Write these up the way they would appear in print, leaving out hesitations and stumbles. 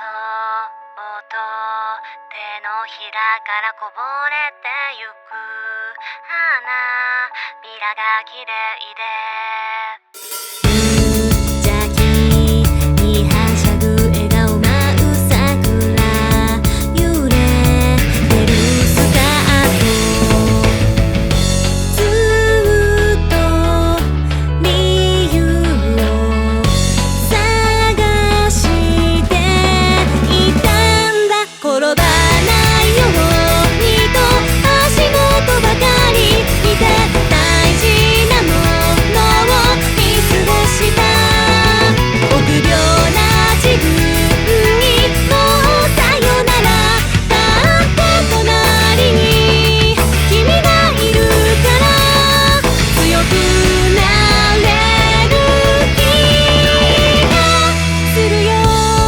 と手のひらからこぼれてゆく花びらが綺麗で無邪気にはしゃぐ笑顔舞う桜揺れてるスカートずっと理由を探していたんだ転ばないようにと足元ばかり見て大事なものを見過ごした臆病な自分にもうさよならだって隣に君がいるから強くなれる気がするよ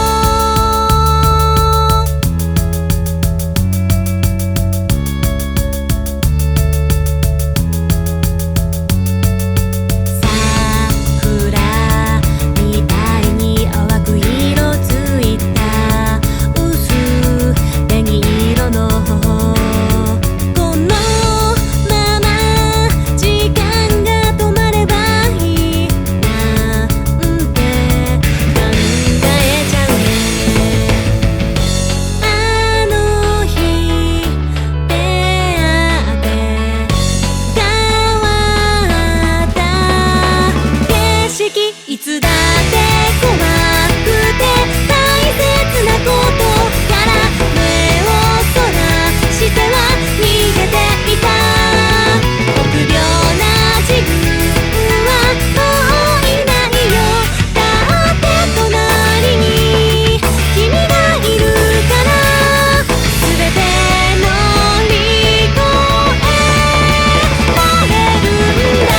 桜みたいに淡く色ついた薄紅色の頬このまま時間が止まればいいなんて考えちゃうねあの日出会って変わった景色いつだって怖くて大切なことから目をそらしては逃げていた臆病な自分はもういないよだって隣に君がいるから全て乗り越えられるんだ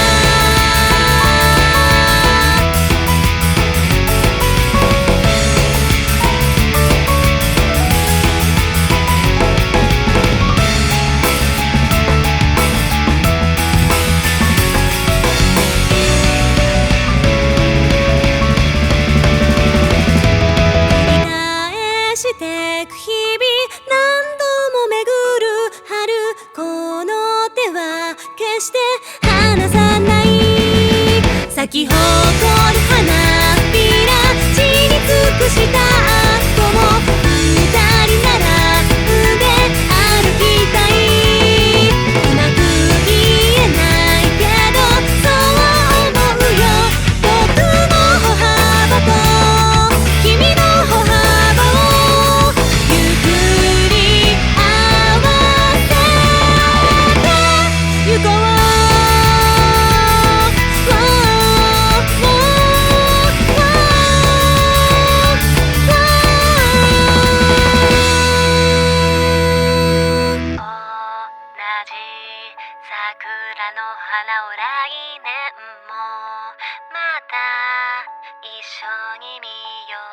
繰り返してく日々何度も巡る春この手は決して離さない咲き誇る花びら散り尽くした後も二人なら腕歩きたいうまく言えないけどそう思うよ僕の歩幅と君の歩幅をゆっくり合わせてゆこう同じ桜の花を来年もまた一緒に見よう